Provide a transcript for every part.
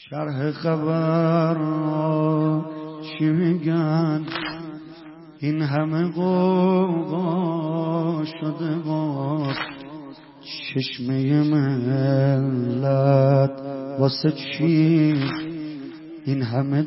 شرح خبر چی میگن؟ این همه قوقا شده باز چشمه ملت واسه چی؟ این همه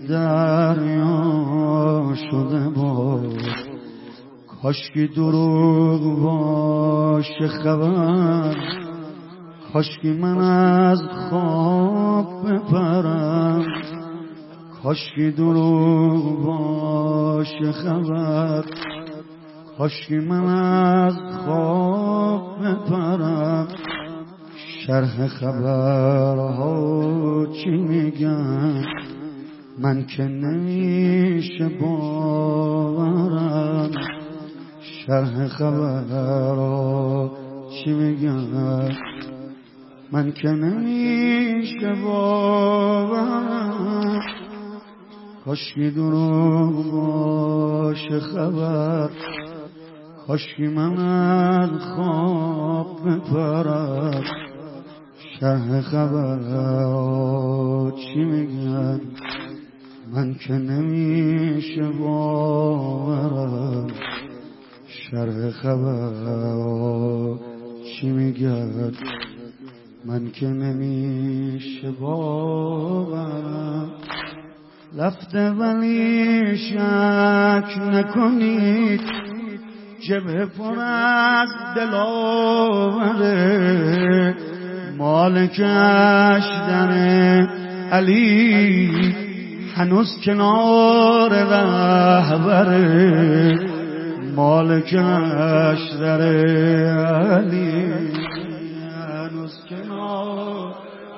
دریا شده باز کاشکی دروغ باشه خبر، کاشکی من از خواب بپرم، کاشکی دروغ باشه خبر، کاشکی من از خواب بپرم. شرح خبرها چی میگن؟ من که نمیشه باورم. شرح خبرها چی میگن؟ من که نمیشه باورم. کاشکی دروغ باشه خبر، کاشکی من از خواب بپرم. شرح خبرها چی میگن؟ من که نمیشه باورم. شرح خبرها چی میگن؟ من که نمیشه باورم. رفته ولی شک نکنید، جبهه پر از دلاوره، مالکش در علی هنوز کنار رهبره، مالکش در علی هنوز کنار.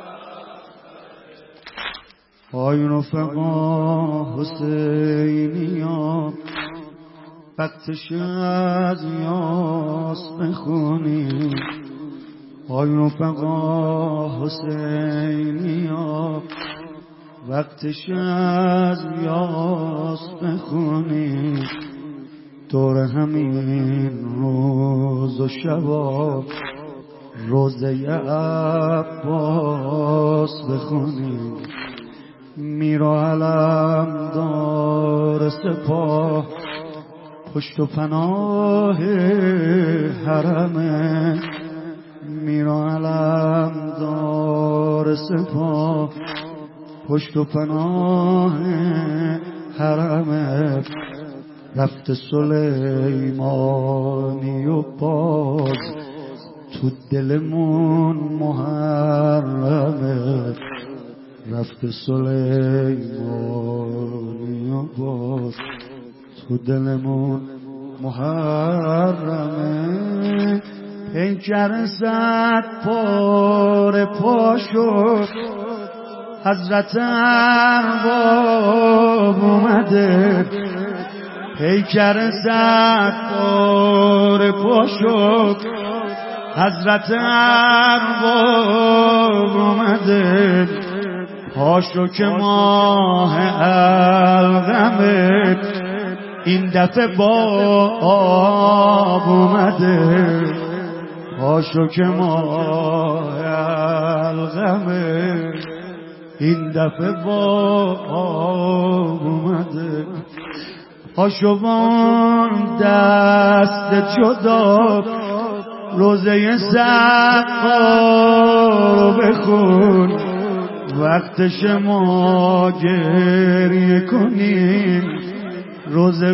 های رفقا حسینیا، وقتش از یاس بخونیم. های رفقا حسینیا، وقتش از یاس بخونیم. دور همین روز و شبا روزه عباس بخونیم. میرا علم دار سپاه پشت و پناه حرمه، میرا علم دار سپاه پشت و پناه حرمه. رفت سلیمانی و باز تو دلمون محرمه، رفت سلیمانی و باز تو دلمون محرمه. پیکر صد پاره پا شد، حضرت ارباب اومده. پیکر صد پاره پا شد، حضرت ارباب اومده. پاشو که ماه الغمه این دفعه با آب اومده. پاشو که ماه الغمه این دفعه با آب اومده. پاشو بان دست جدا روزه سقا رو بخون، وقتش ما گریه کنیم، روزه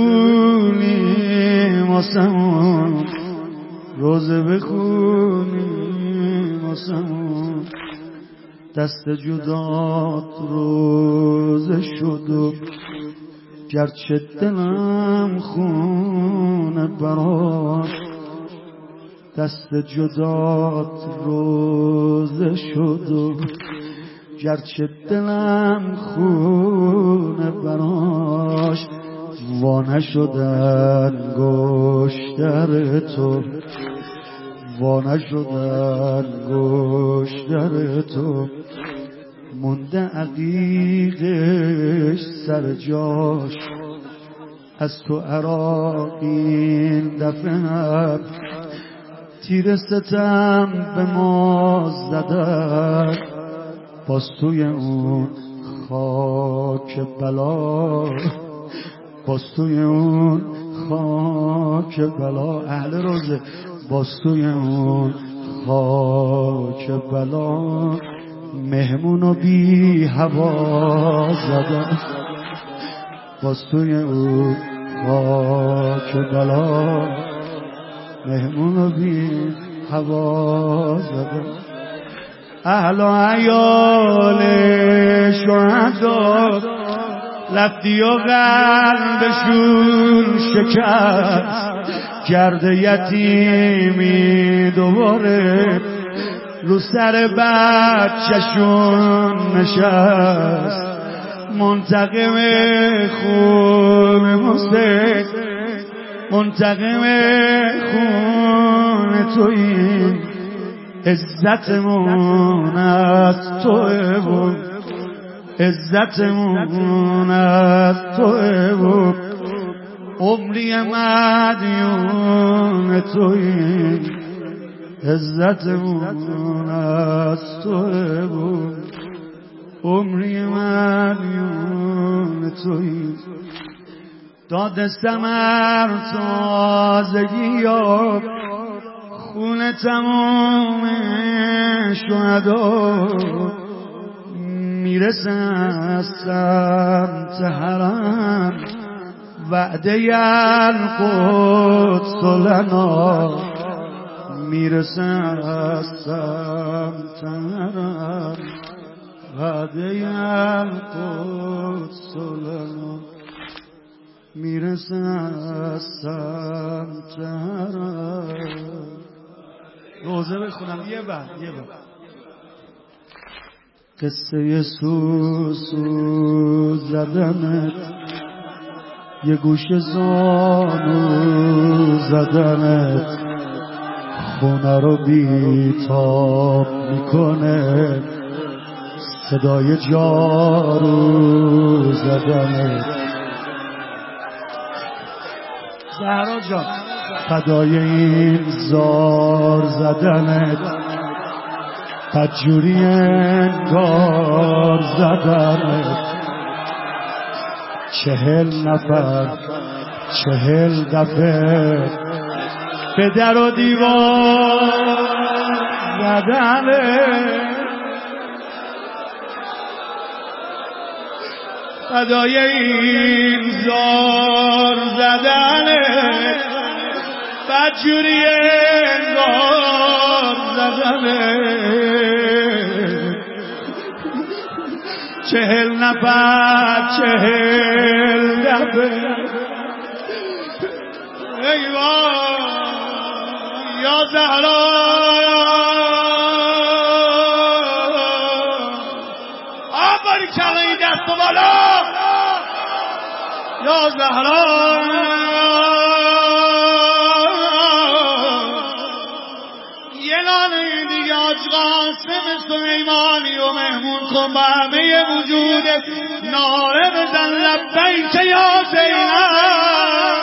بخونیم واسمون، روزه بخونیم واسمون. دست جدات روزه شد و گرچه دلم خونه براش، دست جدات روزه شد و گرچه دلم خونه براش. وانه شدن گشتر تو، وانه شدن گشتر تو، مونده عقیقش سر جاش. از تو عراق این دفعه تیر ستم به ما زدن، باز توی اون خاک بلا، باز توی اون خاک بلا، اهل روزه، باز توی اون خاک بلا مهمونو بی هوا زدم، باز توی اون خاک بلا مهمونو بی هوا زدم. اهل و عیال شهدا لفتی و قلبشون شکست، کرده یتیمی دوباره رو سر بچه‌شون نشست. منتقم خون مسته، منتقم خون تویی، عزتمون از توه و عزتمون از توه و عمری مدیون تویی، عزتمون از توه و عمری مدیون تویی. داد ثمر تازگی یا خون تمام شهدا میرسه از سمت حرم، وعده القدس لنا میرسه از سمت حرم، وعده القدس لنا میرسه از سمت حرم. روزه بخونم یه بار قصه سوسو زدنت، یه گوش زانو زدنت، خونه رو بیتاب میکنه صدای جارو زدنت. زهرا جان فدای این زار زدنت، بدجوری انگار زدنت، 40 نفر 40 دفعه به در و دیوار زدنت، فدای این زار زدنت، بدجوری انگار زدنت، 40 نفر 40 دفعه. ای وای یا زهرا آباری کلا این دست و بالا یا زهرا. یه نانه دیگه آج قاسم سلیمانی و مهمون کن با همه وجودت، ناره بزن لبیک یا زینب.